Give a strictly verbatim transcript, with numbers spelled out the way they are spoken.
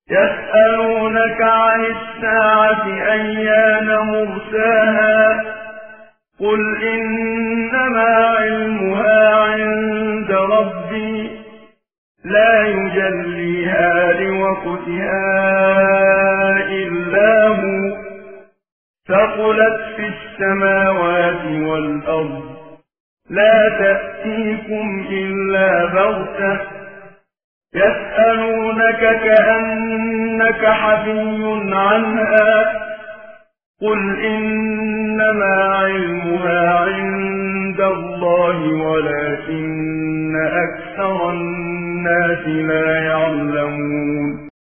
يسألونك عن الساعة أيان مرساها قل إنما علمها عند ربي لا يجليها لوقتها إلا هو ثقلت في السماوات والأرض لا تأتيكم إلا بغتة يسألونك كأنك حفي عنها قل إنما علمها عند الله ولكن أكثر الناس لا